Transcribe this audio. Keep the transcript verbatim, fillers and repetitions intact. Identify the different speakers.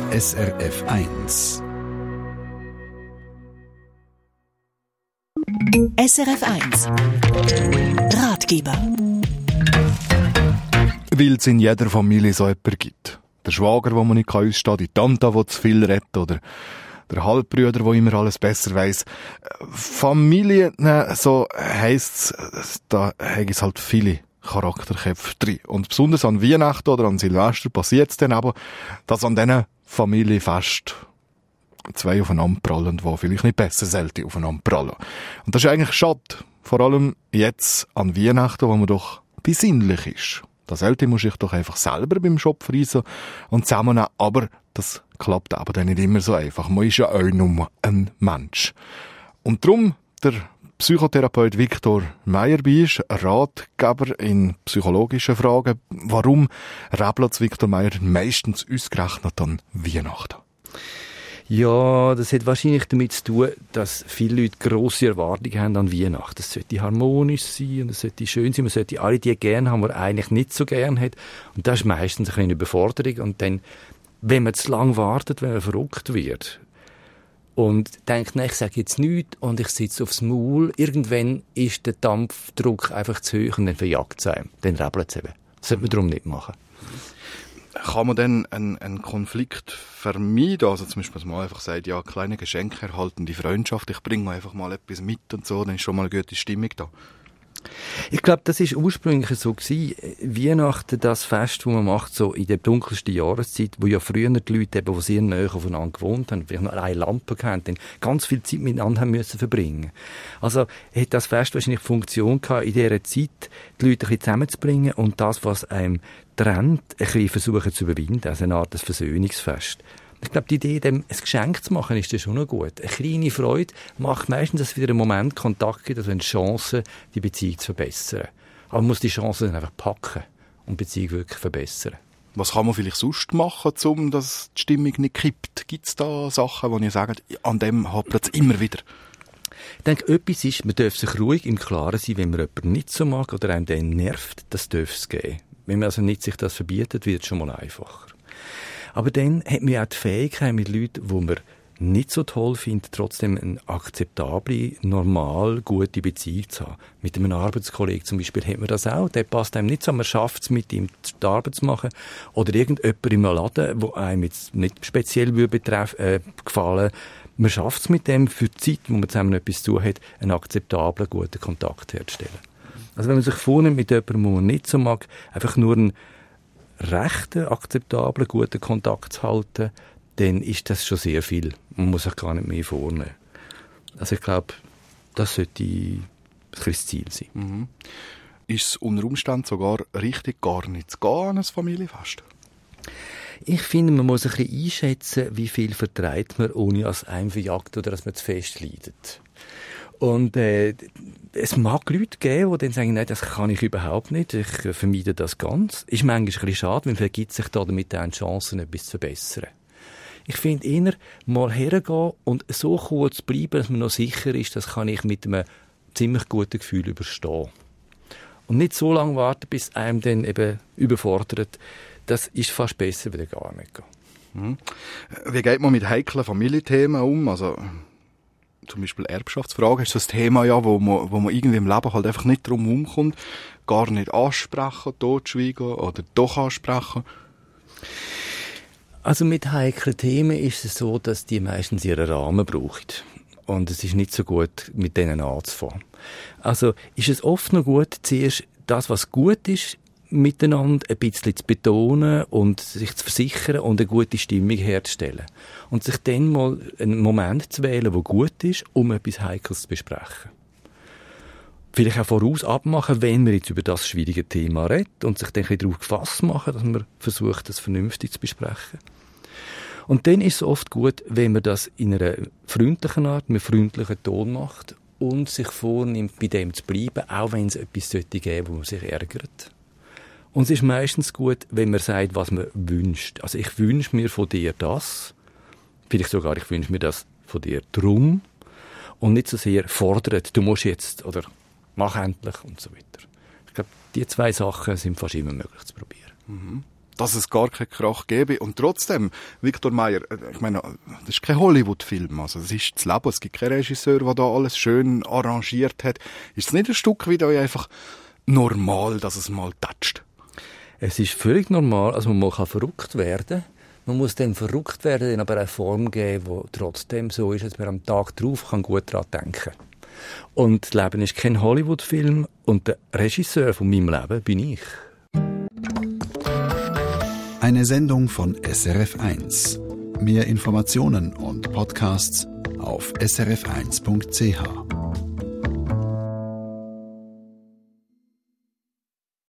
Speaker 1: S R F eins.
Speaker 2: S R F eins Ratgeber.
Speaker 3: Weil es in jeder Familie so jemanden gibt. Der Schwager, wo man nicht ausstehen kann, die Tante, die zu viel redet, oder der Halbbruder, der immer alles besser weiss. Familie, ne, so heisst es, da haben es halt viele Charakterköpfe drin. Und besonders an Weihnachten oder an Silvester passiert es dann aber, dass an diesen Familienfest zwei aufeinander prallen, die vielleicht nicht besser selten aufeinander prallen. Und das ist eigentlich schade. Vor allem jetzt an Weihnachten, wo man doch besinnlich ist. Das Ältere muss ich doch einfach selber beim Schopf reisen und zusammennehmen. Aber das klappt aber dann nicht immer so einfach. Man ist ja auch nur ein Mensch. Und darum der Psychotherapeut Viktor Meyerbeer, Ratgeber in psychologischen Fragen. Warum rebelt Viktor Meyer meistens ausgerechnet an Weihnachten?
Speaker 4: Ja, das hat wahrscheinlich damit zu tun, dass viele Leute grosse Erwartungen haben an Weihnachten. Es sollte harmonisch sein und es sollte schön sein. Man sollte alle die gerne haben, die man eigentlich nicht so gerne hat. Und das ist meistens eine Überforderung. Und dann, wenn man zu lange wartet, wenn man verrückt wird und denkt, nein, ich sage jetzt nichts und ich sitze aufs Maul, irgendwann ist der Dampfdruck einfach zu hoch und dann verjagt es einem. Dann rebelt es eben. Das sollte man darum nicht machen.
Speaker 3: Kann man dann einen, einen Konflikt vermeiden? Also zum Beispiel, dass man einfach sagt, ja, kleine Geschenke erhalten die Freundschaft, ich bringe einfach mal etwas mit und so, dann ist schon mal eine gute Stimmung da.
Speaker 4: Ich glaube, das ist ursprünglich so gewesen. Weihnachten, das Fest, das man macht, so in der dunkelsten Jahreszeit, wo ja früher die Leute eben, die sehr nahe aufeinander gewohnt haben, vielleicht noch eine Lampe gehabt, dann ganz viel Zeit miteinander haben müssen verbringen. Also hat das Fest wahrscheinlich Funktion gehabt, in dieser Zeit die Leute ein bisschen zusammenzubringen und das, was einem trennt, ein bisschen versuchen zu überwinden, also eine Art des Versöhnungsfest. Ich glaube, die Idee, dem ein Geschenk zu machen, ist das schon noch gut. Eine kleine Freude macht meistens, dass es wieder einen Moment Kontakt gibt, also eine Chance, die Beziehung zu verbessern. Aber man muss die Chance dann einfach packen und die Beziehung wirklich verbessern.
Speaker 3: Was kann man vielleicht sonst machen, um dass die Stimmung nicht kippt? Gibt es da Sachen, wo ihr sagt, an dem hapert es immer wieder?
Speaker 4: Ich denke, etwas ist, man darf sich ruhig im Klaren sein, wenn man jemanden nicht so mag oder einem den nervt, das darf es geben. Wenn man also nicht sich das verbietet, wird es schon mal einfacher. Aber dann hat man auch die Fähigkeit, mit Leuten, die man nicht so toll findet, trotzdem eine akzeptable, normal, gute Beziehung zu haben. Mit einem Arbeitskollegen zum Beispiel hat man das auch. Der passt einem nicht so, man schafft es, mit ihm die Arbeit zu machen. Oder irgendjemand im Laden, der einem jetzt nicht speziell betreff, äh, gefallen. Man schafft es mit dem für die Zeit, wo man zusammen etwas zu tun hat, einen akzeptablen, guten Kontakt herzustellen. Also wenn man sich vornimmt, mit jemandem, den man nicht so mag, einfach nur einen rechten, akzeptablen, guten Kontakt zu halten, dann ist das schon sehr viel. Man muss sich gar nicht mehr vornehmen. Also ich glaube, das sollte ein das Ziel sein.
Speaker 3: Mhm. Ist es unter Umständen sogar richtig, gar nicht zu gehen an ein Familienfest?
Speaker 4: Ich finde, man muss ein bisschen einschätzen, wie viel vertreibt man, ohne dass einem verjagt oder dass man zu fest leidet. Und äh, es mag Leute geben, die dann sagen, nein, das kann ich überhaupt nicht, ich äh, vermeide das ganz. Ist manchmal ein bisschen schade, weil vielleicht gibt sich da damit auch Chancen, etwas zu verbessern. Ich finde eher, mal hergehen und so kurz bleiben, dass man noch sicher ist, das kann ich mit einem ziemlich guten Gefühl überstehen. Und nicht so lange warten, bis einem dann eben überfordert. Das ist fast besser, wenn gar nicht geht.
Speaker 3: Mhm. Wie geht man mit heiklen Familienthemen um? Also zum Beispiel Erbschaftsfragen ist das Thema, ja, wo man, wo man irgendwie im Leben halt einfach nicht drum herumkommt, gar nicht ansprechen, totschweigen oder doch ansprechen.
Speaker 4: Also mit heiklen Themen ist es so, dass die meistens ihren Rahmen brauchen. Und es ist nicht so gut, mit denen anzufangen. Also ist es oft noch gut, zuerst das, was gut ist, miteinander ein bisschen zu betonen und sich zu versichern und eine gute Stimmung herzustellen. Und sich dann mal einen Moment zu wählen, der gut ist, um etwas Heikles zu besprechen. Vielleicht auch voraus abmachen, wenn man jetzt über das schwierige Thema redet und sich dann ein bisschen darauf gefasst machen, dass man versucht, das vernünftig zu besprechen. Und dann ist es oft gut, wenn man das in einer freundlichen Art, mit freundlichen Ton macht und sich vornimmt, bei dem zu bleiben, auch wenn es etwas sollte geben, wo man sich ärgert. Und es ist meistens gut, wenn man sagt, was man wünscht. Also ich wünsche mir von dir das, vielleicht sogar ich wünsche mir das von dir drum und nicht so sehr fordert, du musst jetzt oder mach endlich und so weiter. Ich glaube, die zwei Sachen sind fast immer möglich zu probieren.
Speaker 3: Mhm. dass es gar keinen Krach gäbe. Und trotzdem, Viktor Meyer, ich meine, das ist kein Hollywood-Film. Also, das ist das Leben. Es gibt keinen Regisseur, der da alles schön arrangiert hat. Ist es nicht ein Stück weit einfach normal, dass es mal tätscht?
Speaker 4: Es ist völlig normal, also man kann verrückt werden. Man muss dann verrückt werden, dann aber eine Form geben, die trotzdem so ist, dass man am Tag drauf kann gut daran denken kann. Und das Leben ist kein Hollywood-Film und der Regisseur von meinem Leben bin ich.
Speaker 1: Eine Sendung von S R F eins. Mehr Informationen und Podcasts auf s r f eins punkt c h.